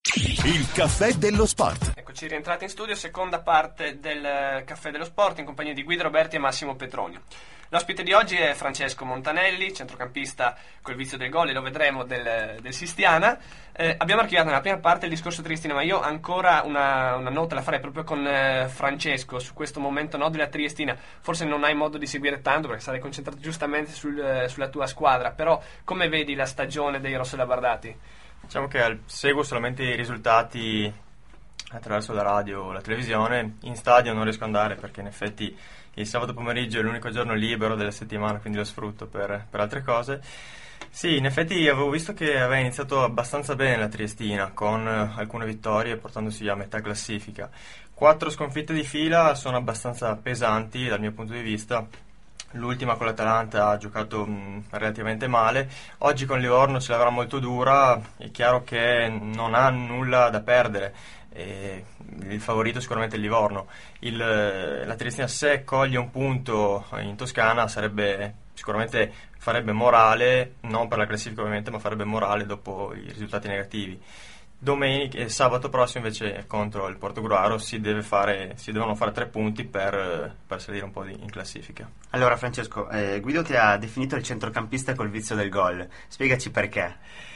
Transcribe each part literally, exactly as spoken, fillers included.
Il caffè dello sport. Eccoci rientrati in studio, seconda parte del caffè dello sport in compagnia di Guido Roberti e Massimo Petronio. L'ospite di oggi è Francesco Montanelli, centrocampista col vizio del gol, e lo vedremo, del, del Sistiana. Eh, abbiamo archiviato nella prima parte il discorso Triestina, ma io ancora una, una nota la farei proprio con eh, Francesco su questo momento, no, della Triestina. Forse non hai modo di seguire tanto perché sarai concentrato giustamente sul, eh, sulla tua squadra, però come vedi la stagione dei rossolabardati? Diciamo che seguo solamente i risultati attraverso la radio o la televisione. In stadio non riesco ad andare perché in effetti il sabato pomeriggio è l'unico giorno libero della settimana, quindi lo sfrutto per, per altre cose. Sì, in effetti avevo visto che aveva iniziato abbastanza bene la Triestina, con alcune vittorie portandosi a metà classifica. Quattro sconfitte di fila sono abbastanza pesanti dal mio punto di vista. L'ultima con l'Atalanta ha giocato mh, relativamente male. Oggi con Livorno ce l'avrà molto dura. È chiaro che non ha nulla da perdere. E il favorito sicuramente è il Livorno. Il, la Triestina, se coglie un punto in Toscana, sarebbe sicuramente farebbe morale, non per la classifica ovviamente, ma farebbe morale dopo i risultati negativi. Domenica e sabato prossimo invece contro il Portogruaro si deve fare si devono fare tre punti per, per salire un po' di, in classifica. Allora Francesco, eh, Guido ti ha definito il centrocampista col vizio del gol. Spiegaci perché.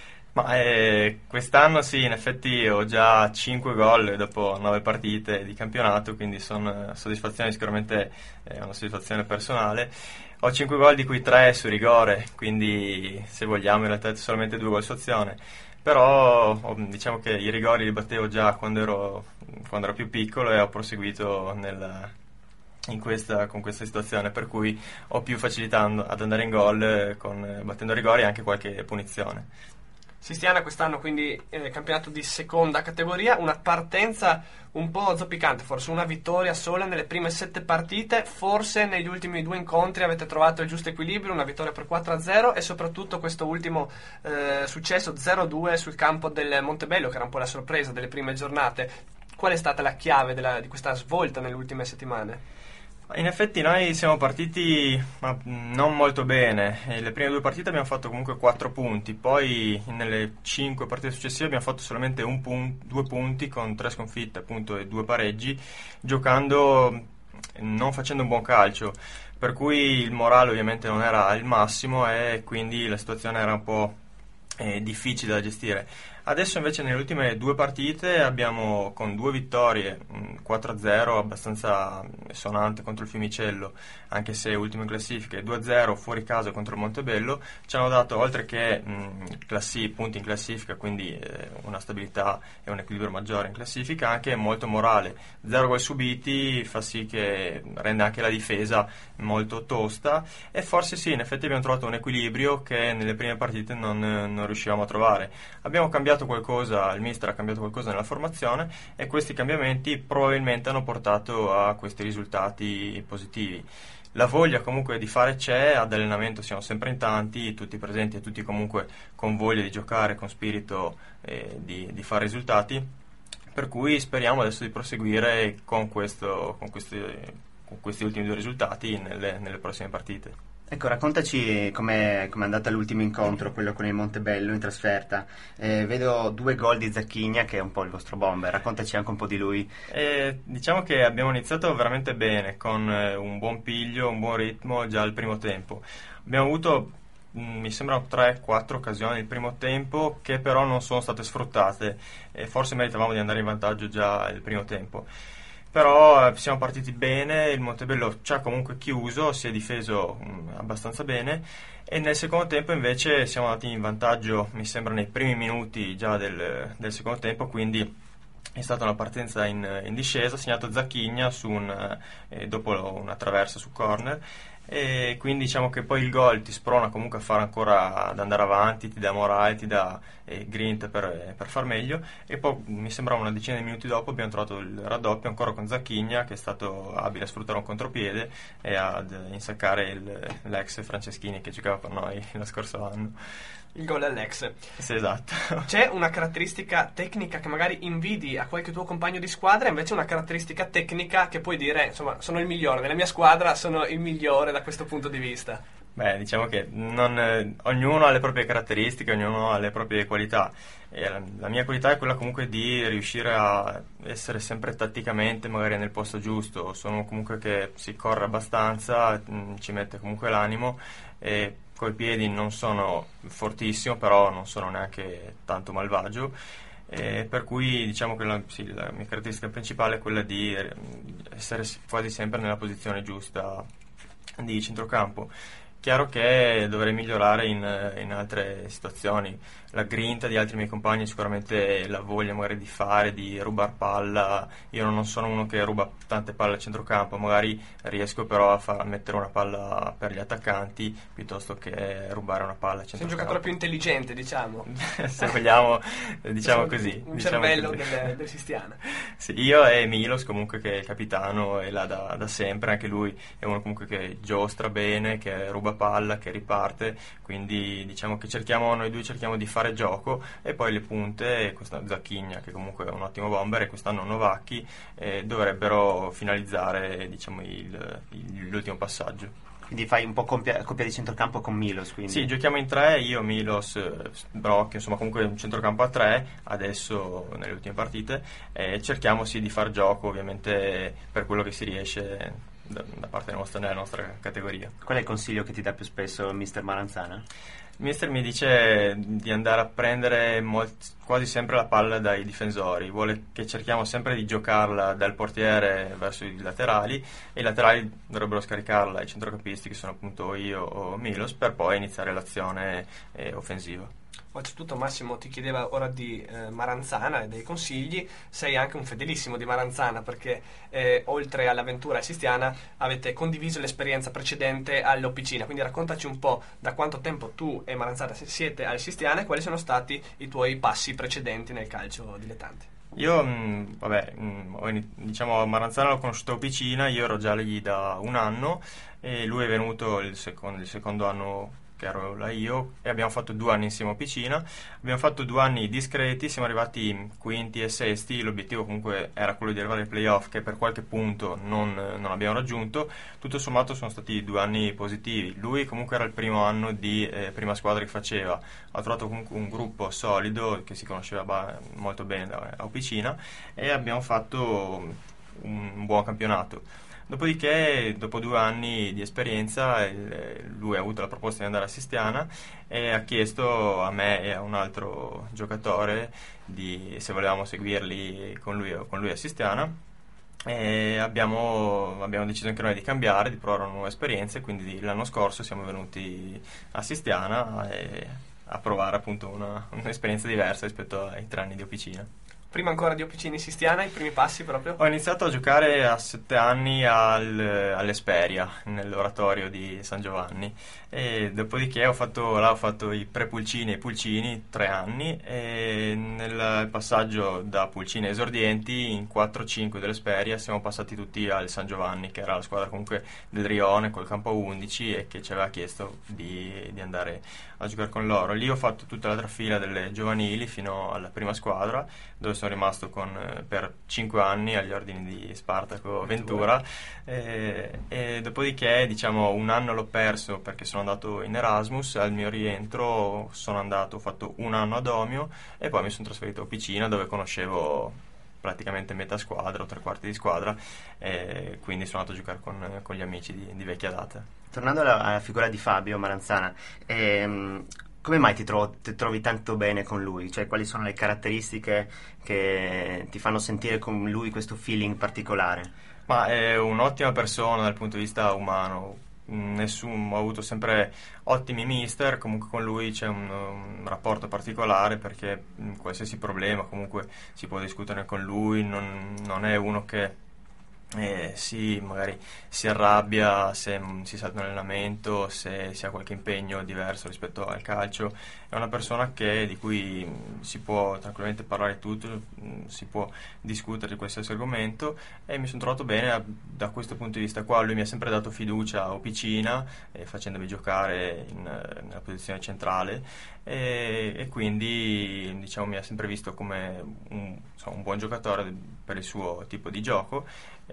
Ma eh, quest'anno sì, in effetti ho già cinque gol dopo nove partite di campionato, quindi sono soddisfazione, sicuramente è una soddisfazione personale. Ho cinque gol di cui tre su rigore, quindi se vogliamo in realtà solamente due gol su azione. Però diciamo che i rigori li battevo già quando ero, quando ero più piccolo e ho proseguito nel, in questa, con questa situazione, per cui ho più facilità ad andare in gol con, battendo rigori e anche qualche punizione. Sistiana quest'anno quindi eh, campionato di seconda categoria, una partenza un po' zoppicante, forse una vittoria sola nelle prime sette partite, forse negli ultimi due incontri avete trovato il giusto equilibrio, una vittoria per quattro a zero e soprattutto questo ultimo eh, successo zero a due sul campo del Montebello, che era un po' la sorpresa delle prime giornate. Qual è stata la chiave della, di questa svolta nelle ultime settimane? In effetti noi siamo partiti ma non molto bene. Le prime due partite abbiamo fatto comunque quattro punti, poi nelle cinque partite successive abbiamo fatto solamente un pun- due punti con tre sconfitte appunto e due pareggi, giocando, non facendo un buon calcio, per cui il morale ovviamente non era il massimo e quindi la situazione era un po' eh, difficile da gestire. Adesso invece nelle ultime due partite abbiamo con due vittorie, quattro a zero abbastanza sonante contro il Fiumicello, anche se ultimo in classifica, e due a zero fuori casa contro il Montebello, ci hanno dato, oltre che mh, classi, punti in classifica, quindi eh, una stabilità e un equilibrio maggiore in classifica, anche molto morale. Zero gol subiti fa sì che rende anche la difesa molto tosta, e forse sì, in effetti abbiamo trovato un equilibrio che nelle prime partite non, non riuscivamo a trovare. Abbiamo cambiato qualcosa, il mister ha cambiato qualcosa nella formazione e questi cambiamenti probabilmente hanno portato a questi risultati positivi. La voglia comunque di fare c'è, ad allenamento siamo sempre in tanti, tutti presenti e tutti comunque con voglia di giocare, con spirito eh, di, di fare risultati, per cui speriamo adesso di proseguire con, questo, con, questi, con questi ultimi due risultati nelle, nelle prossime partite. Ecco, raccontaci com'è, com'è andata l'ultimo incontro, quello con il Montebello in trasferta. Eh, vedo due gol di Zacchigna, che è un po' il vostro bomber. Raccontaci anche un po' di lui. Eh, diciamo che abbiamo iniziato veramente bene, con eh, un buon piglio, un buon ritmo già al primo tempo. Abbiamo avuto, mh, mi sembrano tre quattro occasioni il primo tempo, che però non sono state sfruttate, e forse meritavamo di andare in vantaggio già il primo tempo. Però eh, siamo partiti bene, il Montebello ci ha comunque chiuso, si è difeso mh, abbastanza bene, e nel secondo tempo invece siamo andati in vantaggio, mi sembra nei primi minuti già del, del secondo tempo, quindi è stata una partenza in, in discesa, segnato Zacchigna su un, eh, dopo una traversa su corner, e quindi diciamo che poi il gol ti sprona comunque a fare ancora, ad andare avanti, ti dà morale, ti dà eh, grinta per, per far meglio, e poi mi sembra una decina di minuti dopo abbiamo trovato il raddoppio ancora con Zacchigna, che è stato abile a sfruttare un contropiede e ad insaccare il, l'ex Franceschini che giocava per noi lo scorso anno. Il gol all'ex. Sì, esatto. C'è una caratteristica tecnica che magari invidi a qualche tuo compagno di squadra, invece una caratteristica tecnica che puoi dire, insomma, sono il migliore, nella mia squadra sono il migliore da questo punto di vista? Beh, diciamo che non, eh, ognuno ha le proprie caratteristiche, ognuno ha le proprie qualità. E la, la mia qualità è quella comunque di riuscire a essere sempre tatticamente magari nel posto giusto. Sono comunque che si corre abbastanza, mh, ci mette comunque l'animo e coi piedi non sono fortissimo, però non sono neanche tanto malvagio. Eh, per cui diciamo che la, sì, la mia caratteristica principale è quella di eh, essere s- quasi sempre nella posizione giusta di centrocampo. Chiaro che dovrei migliorare in, eh, in altre situazioni. La grinta di altri miei compagni, sicuramente la voglia magari di fare, di rubar palla. Io non sono uno che ruba tante palle a centrocampo, magari riesco però a, far, a mettere una palla per gli attaccanti piuttosto che rubare una palla a Sei un centrocampo. giocatore più intelligente, diciamo. Se vogliamo, eh, diciamo Insomma, così. Un diciamo cervello così. del, del Sistiana. Sì, io e Milos comunque che è il capitano e là da, da sempre, anche lui è uno comunque che giostra bene, che ruba palla, che riparte, quindi diciamo che cerchiamo, noi due cerchiamo di fare gioco e poi le punte, questa Zacchigna che comunque è un ottimo bomber e quest'anno Novacchi eh, dovrebbero finalizzare diciamo il, il, l'ultimo passaggio. Quindi fai un po' coppia, coppia di centrocampo con Milos, quindi. Sì, giochiamo in tre, io, Milos, eh, Brock, insomma comunque un centrocampo a tre adesso nelle ultime partite e cerchiamo sì di far gioco ovviamente per quello che si riesce da, da parte nostra nella nostra categoria. Qual è il consiglio che ti dà più spesso il mister Maranzana? Il mister mi dice di andare a prendere molti, quasi sempre la palla dai difensori, vuole che cerchiamo sempre di giocarla dal portiere verso i laterali e i laterali dovrebbero scaricarla ai centrocampisti che sono appunto io o Milos per poi iniziare l'azione eh, offensiva. Oltretutto Massimo ti chiedeva ora di eh, Maranzana e dei consigli, sei anche un fedelissimo di Maranzana perché eh, oltre all'avventura sistiana avete condiviso l'esperienza precedente all'Oppicina, quindi raccontaci un po' da quanto tempo tu e Maranzana siete al Sistiana e quali sono stati i tuoi passi precedenti nel calcio dilettante. Io, mh, vabbè, mh, ho ini- diciamo Maranzana l'ho conosciuto a Oppicina, io ero già lì da un anno e lui è venuto il secondo, il secondo anno che ero là io e abbiamo fatto due anni insieme a Oppicina, abbiamo fatto due anni discreti, siamo arrivati quinti e sesti, l'obiettivo comunque era quello di arrivare ai playoff che per qualche punto non, non abbiamo raggiunto, tutto sommato sono stati due anni positivi, lui comunque era il primo anno di eh, prima squadra che faceva, ha trovato comunque un gruppo solido che si conosceva ba- molto bene da, a Oppicina e abbiamo fatto un, un buon campionato. Dopodiché, dopo due anni di esperienza, il- lui ha avuto la proposta di andare a Sistiana e ha chiesto a me e a un altro giocatore di, se volevamo seguirli con lui, con lui a Sistiana. E abbiamo, abbiamo deciso anche noi di cambiare, di provare una nuova esperienza e quindi l'anno scorso siamo venuti a Sistiana e a provare appunto una, un'esperienza diversa rispetto ai tre anni di Oppicina. Prima ancora di Oppicina in Sistiana, i primi passi proprio? Ho iniziato a giocare a sette anni al, all'Esperia, nell'oratorio di San Giovanni, e dopodiché ho fatto, là ho fatto i pre-pulcini e i pulcini, tre anni, e nel passaggio da pulcini a esordienti, in quattro cinque dell'Esperia, siamo passati tutti al San Giovanni, che era la squadra comunque del Rione, col campo undici, e che ci aveva chiesto di, di andare a giocare con loro. Lì ho fatto tutta la trafila delle giovanili fino alla prima squadra, dove sono rimasto con, eh, per cinque anni agli ordini di Spartaco Ventura e, e dopodiché diciamo un anno l'ho perso perché sono andato in Erasmus, al mio rientro sono andato, ho fatto un anno ad Omio e poi mi sono trasferito a Oppicina dove conoscevo praticamente metà squadra o tre quarti di squadra e quindi sono andato a giocare con, con gli amici di, di vecchia data. Tornando alla, alla figura di Fabio Maranzana, ehm, come mai ti, tro- ti trovi tanto bene con lui? Cioè, quali sono le caratteristiche che ti fanno sentire con lui questo feeling particolare? Ma è un'ottima persona dal punto di vista umano. Nessuno, ho avuto sempre ottimi mister, comunque con lui c'è un, un rapporto particolare perché qualsiasi problema comunque si può discutere con lui, non, non è uno che Eh, sì, magari si arrabbia se mh, si salta un allenamento, se si ha qualche impegno diverso rispetto al calcio. È una persona che, di cui mh, si può tranquillamente parlare di tutto, mh, si può discutere di qualsiasi argomento e mi sono trovato bene a, da questo punto di vista qua. Lui mi ha sempre dato fiducia a Oppicina, eh, facendomi giocare in, nella posizione centrale e, e quindi diciamo mi ha sempre visto come un, insomma, un buon giocatore per il suo tipo di gioco. E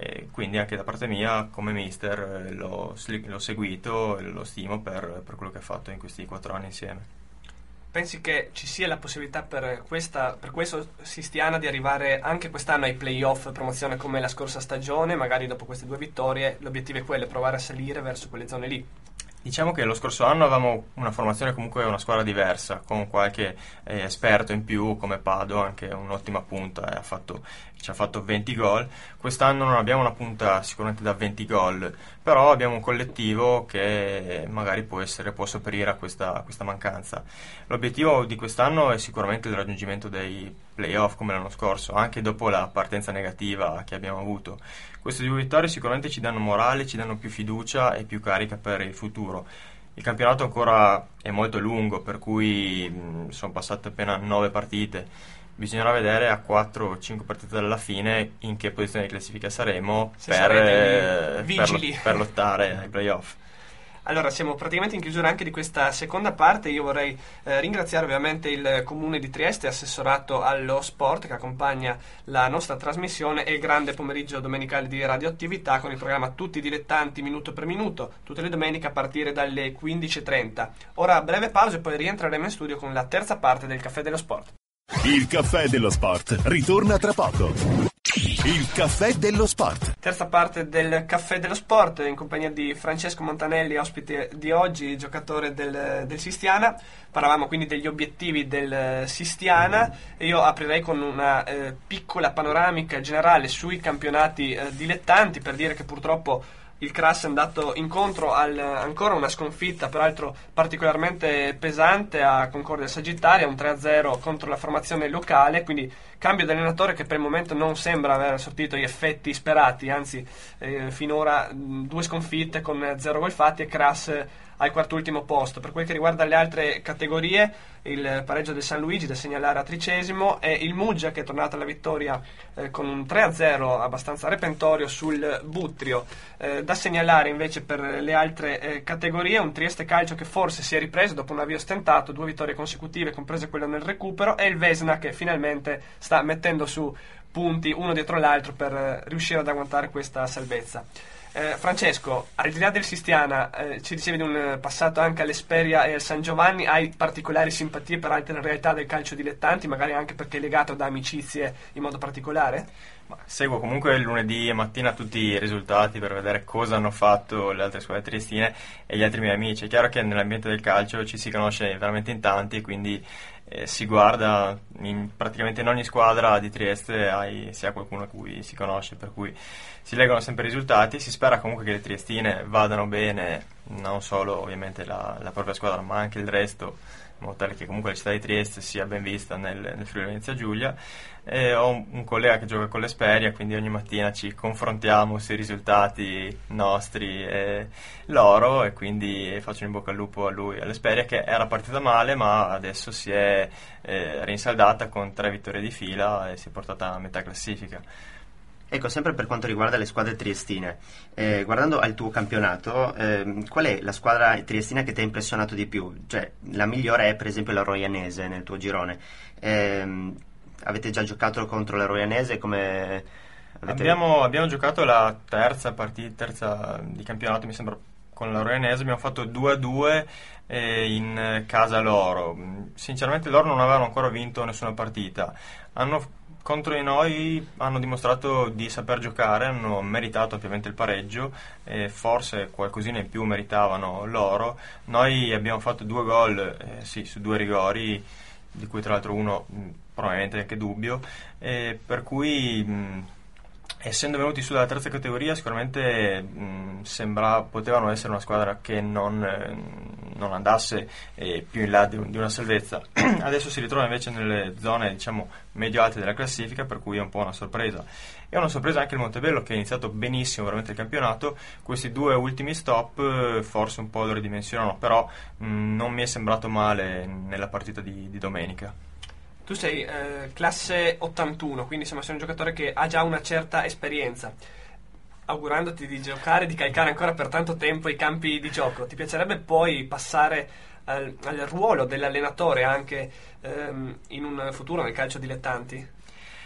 e quindi anche da parte mia come mister eh, l'ho, l'ho seguito e lo stimo per, per quello che ha fatto in questi quattro anni insieme. Pensi che ci sia la possibilità per questa per questo Sistiana di arrivare anche quest'anno ai playoff promozione come la scorsa stagione? Magari dopo queste due vittorie l'obiettivo è quello, provare a salire verso quelle zone lì. Diciamo che lo scorso anno avevamo una formazione comunque una squadra diversa, con qualche eh, esperto in più come Pado, anche un'ottima punta, eh, ha fatto, ci ha fatto venti gol. Quest'anno non abbiamo una punta sicuramente da venti gol, però abbiamo un collettivo che magari può essere, può sopperire a questa, a questa mancanza. L'obiettivo di quest'anno è sicuramente il raggiungimento dei playoff come l'anno scorso, anche dopo la partenza negativa che abbiamo avuto. Queste due vittorie sicuramente ci danno morale, ci danno più fiducia e più carica per il futuro. Il campionato ancora è molto lungo, per cui mh, sono passate appena nove partite. Bisognerà vedere a quattro o cinque partite dalla fine in che posizione di classifica saremo per, eh, per, per lottare ai playoff. Allora, siamo praticamente in chiusura anche di questa seconda parte. Io vorrei eh, ringraziare ovviamente il Comune di Trieste, assessorato allo sport, che accompagna la nostra trasmissione, e il grande pomeriggio domenicale di radioattività con il programma Tutti i dilettanti minuto per minuto, tutte le domeniche a partire dalle quindici e trenta. Ora breve pausa e poi rientreremo in studio con la terza parte del Caffè dello Sport. Il Caffè dello Sport ritorna tra poco. Il Caffè dello Sport. Terza parte del Caffè dello Sport in compagnia di Francesco Montanelli, ospite di oggi, giocatore del, del Sistiana. Parlavamo quindi degli obiettivi del Sistiana e io aprirei con una eh, piccola panoramica generale sui campionati eh, dilettanti, per dire che purtroppo il Cras è andato incontro al, ancora una sconfitta, peraltro particolarmente pesante, a Concordia Sagittaria, un tre a zero contro la formazione locale, quindi cambio di allenatore che per il momento non sembra aver sortito gli effetti sperati, anzi eh, finora mh, due sconfitte con zero gol fatti e Cras al quart'ultimo posto. Per quel che riguarda le altre categorie, il pareggio del San Luigi da segnalare a tricesimo e il Muggia che è tornato alla vittoria eh, con un tre a zero abbastanza repentorio sul Buttrio. Eh, da segnalare invece per le altre eh, categorie un Trieste Calcio che forse si è ripreso dopo un avvio stentato, due vittorie consecutive comprese quella nel recupero, e il Vesna che finalmente sta mettendo su punti uno dietro l'altro per eh, riuscire ad agguantare questa salvezza. Eh, Francesco, al di là del Sistiana, eh, ci dicevi di un passato anche all'Esperia e al San Giovanni, hai particolari simpatie per altre realtà del calcio dilettanti, magari anche perché è legato da amicizie in modo particolare? Ma seguo comunque il lunedì mattina tutti i risultati per vedere cosa hanno fatto le altre squadre triestine e gli altri miei amici. È chiaro che nell'ambiente del calcio ci si conosce veramente in tanti e quindi eh, si guarda in, praticamente in ogni squadra di Trieste hai, si ha qualcuno a cui si conosce, per cui si leggono sempre i risultati. Si spera comunque che le triestine vadano bene, non solo ovviamente la, la propria squadra ma anche il resto, in modo tale che comunque la città di Trieste sia ben vista nel, nel Friuli Venezia Giulia. E ho un, un collega che gioca con l'Esperia, quindi ogni mattina ci confrontiamo sui risultati nostri e loro, e quindi faccio in bocca al lupo a lui, all'Esperia, che era partita male ma adesso si è eh, rinsaldata con tre vittorie di fila e si è portata a metà classifica. Ecco, sempre per quanto riguarda le squadre triestine, eh, guardando al tuo campionato, eh, qual è la squadra triestina che ti ha impressionato di più? Cioè, la migliore è per esempio la Roianese nel tuo girone. Eh, avete già giocato contro la Roianese? Come avete... abbiamo, abbiamo giocato la terza partita terza di campionato, mi sembra, con la Roianese. Abbiamo fatto due a due eh, in casa loro. Sinceramente loro non avevano ancora vinto nessuna partita. Hanno contro di noi hanno dimostrato di saper giocare, hanno meritato ovviamente il pareggio e forse qualcosina in più meritavano loro. Noi abbiamo fatto due gol eh, sì, su due rigori, di cui tra l'altro uno mh, probabilmente anche dubbio, e per cui mh, essendo venuti su dalla terza categoria sicuramente mh, sembra, potevano essere una squadra che non, eh, non andasse eh, più in là di, un, di una salvezza. Adesso si ritrova invece nelle zone diciamo medio-alte della classifica, per cui è un po' una sorpresa. È una sorpresa anche il Montebello, che ha iniziato benissimo veramente il campionato. Questi due ultimi stop eh, forse un po' lo ridimensionano, però mh, non mi è sembrato male nella partita di, di domenica. Tu sei eh, classe ottantuno, quindi insomma sei un giocatore che ha già una certa esperienza. Augurandoti di giocare, di calcare ancora per tanto tempo i campi di gioco, ti piacerebbe poi passare al, al ruolo dell'allenatore anche ehm, in un futuro nel calcio dilettanti?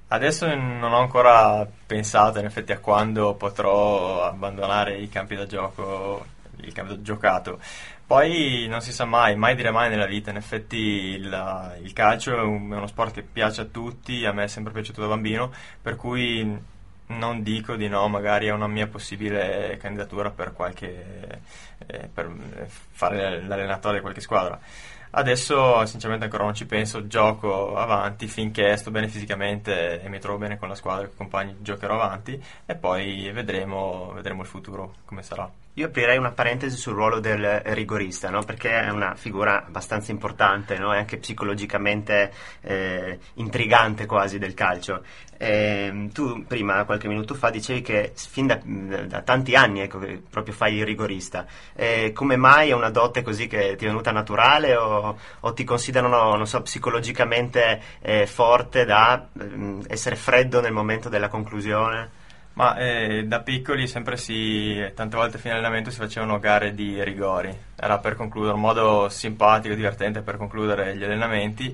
Adesso non ho ancora pensato in effetti a quando potrò abbandonare i campi da gioco, il campo da giocato. Poi non si sa mai, mai dire mai nella vita. In effetti il, il calcio è, un, è uno sport che piace a tutti, a me è sempre piaciuto da bambino, per cui non dico di no magari a una mia possibile candidatura per qualche eh, per fare l'allenatore di qualche squadra. Adesso sinceramente ancora non ci penso, gioco avanti finché sto bene fisicamente e mi trovo bene con la squadra, con i compagni, giocherò avanti e poi vedremo, vedremo il futuro come sarà. Io aprirei una parentesi sul ruolo del rigorista, no? Perché è una figura abbastanza importante, no? E anche psicologicamente eh, intrigante quasi del calcio. E, tu prima, qualche minuto fa, dicevi che fin da, da tanti anni ecco, che proprio fai il rigorista. E come mai è una dote così che ti è venuta naturale o, o ti considerano, non so, psicologicamente eh, forte da eh, essere freddo nel momento della conclusione? Ma eh, da piccoli sempre si, tante volte a fine allenamento si facevano gare di rigori, era per concludere, un modo simpatico, divertente per concludere gli allenamenti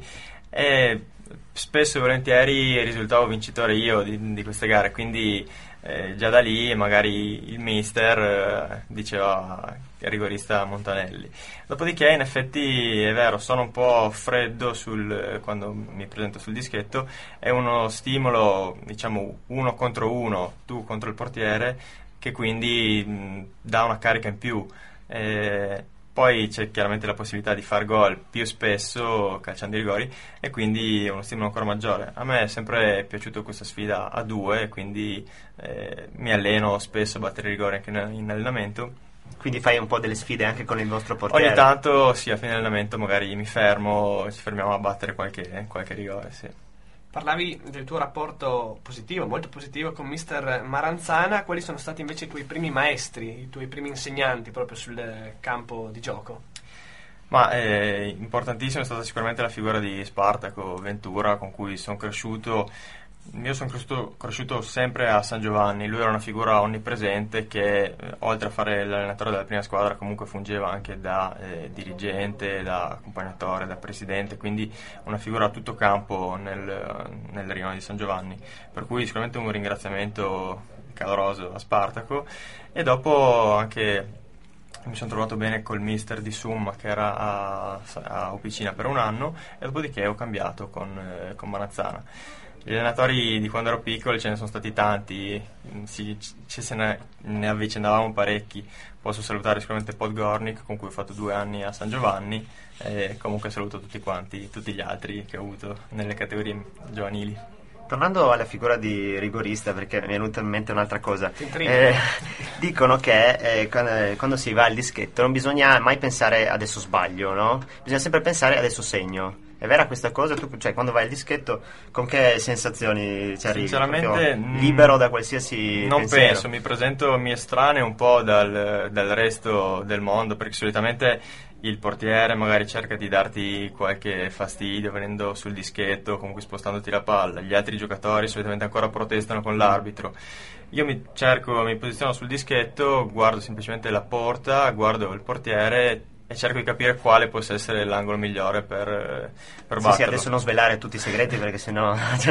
e spesso e volentieri risultavo vincitore io di, di queste gare, quindi eh, già da lì magari il mister eh, diceva il rigorista Montanelli. Dopodiché in effetti è vero, sono un po' freddo sul, quando mi presento sul dischetto, è uno stimolo, diciamo uno contro uno, tu contro il portiere, che quindi mh, dà una carica in più. Eh, poi c'è chiaramente la possibilità di far gol più spesso calciando i rigori e quindi è uno stimolo ancora maggiore. A me è sempre piaciuta questa sfida a due, quindi eh, mi alleno spesso a battere i rigori anche in, in allenamento. Quindi fai un po' delle sfide anche con il vostro portiere? Ogni tanto sì, a fine allenamento magari mi fermo, ci fermiamo a battere qualche, qualche rigore, sì. Parlavi del tuo rapporto positivo, molto positivo con mister Maranzana. Quali sono stati invece i tuoi primi maestri, i tuoi primi insegnanti proprio sul campo di gioco? Ma eh, importantissima è stata sicuramente la figura di Spartaco Ventura, con cui sono cresciuto. Io sono cresciuto, cresciuto sempre a San Giovanni, lui era una figura onnipresente che eh, oltre a fare l'allenatore della prima squadra comunque fungeva anche da eh, dirigente, da accompagnatore, da presidente, quindi una figura a tutto campo nel, nel rione di San Giovanni, per cui sicuramente un ringraziamento caloroso a Spartaco. E dopo anche mi sono trovato bene col mister di Summa che era a, a Opicina per un anno e dopodiché ho cambiato con, eh, con Maranzana. Gli allenatori di quando ero piccolo ce ne sono stati tanti, si, ci se ne, ne avvicendavamo parecchi. Posso salutare sicuramente Podgornik, con cui ho fatto due anni a San Giovanni, e comunque saluto tutti quanti, tutti gli altri che ho avuto nelle categorie giovanili. Tornando alla figura di rigorista, perché mi è venuta in mente un'altra cosa, eh, dicono che eh, quando, quando si va al dischetto non bisogna mai pensare adesso sbaglio, no? Bisogna sempre pensare adesso segno. È vera questa cosa? Tu, cioè, quando vai al dischetto, con che sensazioni ci arrivi? Sinceramente, Proprio libero da qualsiasi non pensiero? penso, mi presento, mi estraneo un po' dal, dal resto del mondo, perché solitamente il portiere magari cerca di darti qualche fastidio venendo sul dischetto, comunque spostandoti la palla. Gli altri giocatori solitamente ancora protestano con l'arbitro. Io mi cerco, mi posiziono sul dischetto, guardo semplicemente la porta, guardo il portiere e cerco di capire quale possa essere l'angolo migliore per, per sì, batterlo. Sì, adesso non svelare tutti i segreti perché sennò...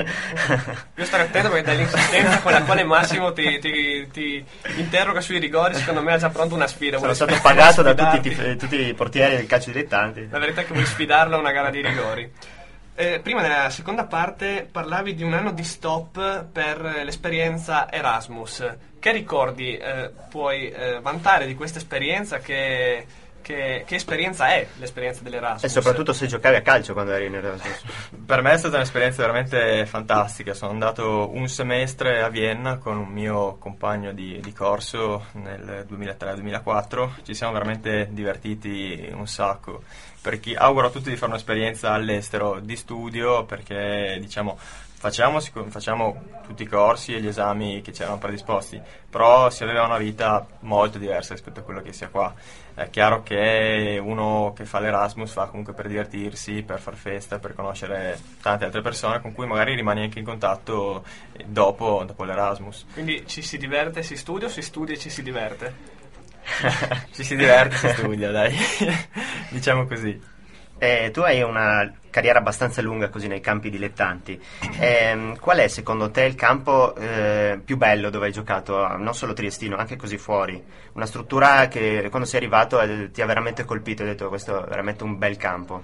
Io starei attento perché dall'insistenza con la quale Massimo ti, ti, ti interroga sui rigori, secondo me ha già pronto una sfida. Sono vuoi stato sp- pagato da tutti, i, tutti i portieri del calcio dilettanti. La verità è che vuoi sfidarlo a una gara di rigori. Eh, prima nella seconda parte parlavi di un anno di stop per l'esperienza Erasmus. Che ricordi eh, puoi eh, vantare di questa esperienza? Che, che, che esperienza è l'esperienza dell'Erasmus? E soprattutto se giocavi a calcio quando eri in Erasmus. Per me è stata un'esperienza veramente fantastica. Sono andato un semestre a Vienna con un mio compagno di, di corso nel duemilatré duemilaquattro. Ci siamo veramente divertiti un sacco. Per chi auguro a tutti di fare un'esperienza all'estero di studio, perché diciamo facciamo, facciamo tutti i corsi e gli esami che ci erano predisposti, però si aveva una vita molto diversa rispetto a quello che sia qua. È chiaro che uno che fa l'Erasmus fa comunque per divertirsi, per far festa, per conoscere tante altre persone con cui magari rimani anche in contatto dopo, dopo l'Erasmus. Quindi ci si diverte, si studia o si studia e ci si diverte? Ci si diverte, si studia, dai. Diciamo così. Eh, tu hai una carriera abbastanza lunga così nei campi dilettanti. Eh, qual è secondo te il campo eh, più bello dove hai giocato, non solo triestino, anche così fuori? Una struttura che quando sei arrivato eh, ti ha veramente colpito e hai detto questo è veramente un bel campo.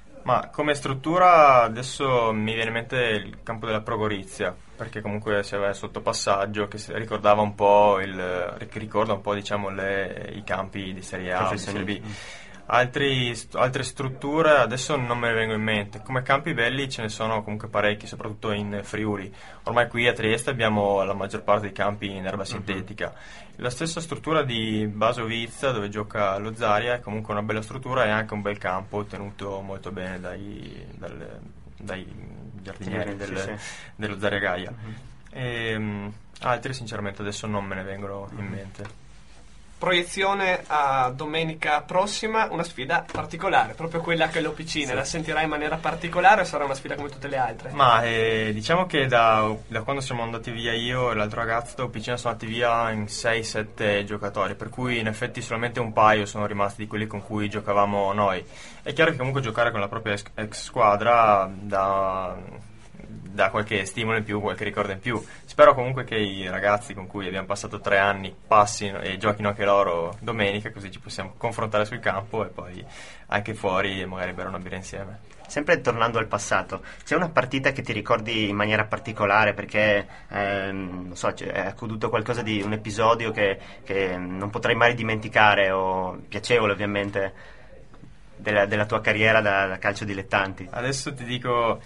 Ma come struttura adesso mi viene in mente il campo della Pro Gorizia, perché comunque si aveva sotto passaggio che ricordava un po' il che ricorda un po' diciamo le, i campi di Serie A o di Serie B. Altri, altre strutture adesso non me ne vengono in mente. Come campi belli ce ne sono comunque parecchi, soprattutto in Friuli. Ormai qui a Trieste abbiamo la maggior parte dei campi in erba sintetica. Uh-huh. La stessa struttura di Basovizza, dove gioca lo Zaria, è comunque una bella struttura e anche un bel campo tenuto molto bene dai, dal, dai giardinieri del, sì, sì. dello Zaria Gaia. Uh-huh. E, um, altri sinceramente adesso non me ne vengono in mente. Proiezione a domenica prossima, una sfida particolare, proprio quella che l'Opicina, sì. La sentirai in maniera particolare o sarà una sfida come tutte le altre? Ma eh, diciamo che da, da quando siamo andati via io e l'altro ragazzo da Opicina sono andati via in sei sette giocatori, per cui in effetti solamente un paio sono rimasti di quelli con cui giocavamo noi. È chiaro che comunque giocare con la propria ex, ex squadra da... dà qualche stimolo in più, qualche ricordo in più. Spero comunque che i ragazzi con cui abbiamo passato tre anni passino e giochino anche loro domenica, così ci possiamo confrontare sul campo e poi anche fuori e magari bere una birra insieme. Sempre tornando al passato, c'è una partita che ti ricordi in maniera particolare perché ehm, non so, è accaduto qualcosa di un episodio che, che non potrai mai dimenticare o piacevole ovviamente della, della tua carriera da, da calcio dilettanti? Adesso ti dico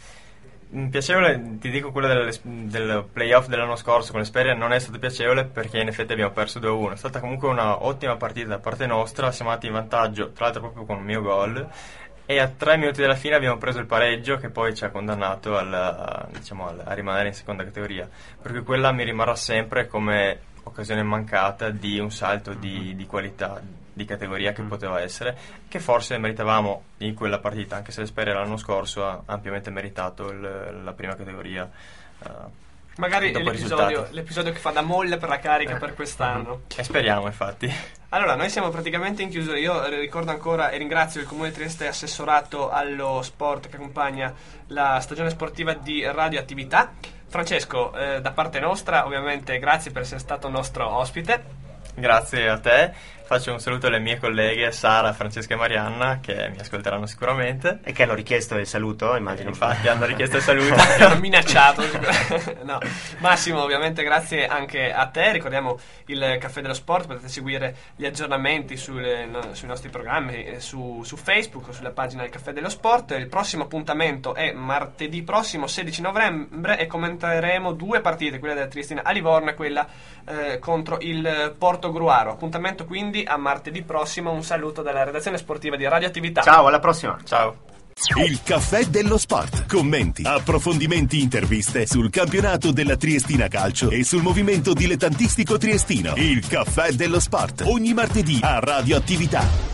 piacevole, ti dico quello del, del playoff dell'anno scorso con l'Esperia non è stato piacevole perché in effetti abbiamo perso due a uno. È stata comunque una ottima partita da parte nostra, siamo andati in vantaggio tra l'altro proprio con un mio gol e a tre minuti dalla fine abbiamo preso il pareggio che poi ci ha condannato al, diciamo, a rimanere in seconda categoria, perché quella mi rimarrà sempre come occasione mancata di un salto di, di qualità, di categoria che poteva essere, che forse meritavamo in quella partita, anche se l'Esperia l'anno scorso ha ampiamente meritato il, la prima categoria. Uh, Magari l'episodio, l'episodio che fa da molle per la carica eh. per quest'anno. Uh-huh. E speriamo, infatti. Allora, noi siamo praticamente in chiusura. Io ricordo ancora e ringrazio il Comune di Trieste assessorato allo sport che accompagna la stagione sportiva di Radioattività. Francesco, eh, da parte nostra, ovviamente grazie per essere stato nostro ospite. Grazie a te. Faccio un saluto alle mie colleghe Sara, Francesca e Marianna che mi ascolteranno sicuramente e che hanno richiesto il saluto, immagino. Eh, infatti hanno richiesto il saluto. Hanno minacciato. No. Massimo, ovviamente grazie anche a te. Ricordiamo il Caffè dello Sport, potete seguire gli aggiornamenti sulle, no, sui nostri programmi su, su Facebook o sulla pagina del Caffè dello Sport. Il prossimo appuntamento è martedì prossimo sedici novembre e commenteremo due partite, quella della Triestina a Livorno e quella eh, contro il Portogruaro. Appuntamento quindi a martedì prossimo. Un saluto dalla redazione sportiva di Radioattività. Ciao, alla prossima. Ciao. Il Caffè dello Sport. Commenti, approfondimenti, interviste sul campionato della Triestina Calcio e sul movimento dilettantistico triestino. Il Caffè dello Sport. Ogni martedì a Radioattività.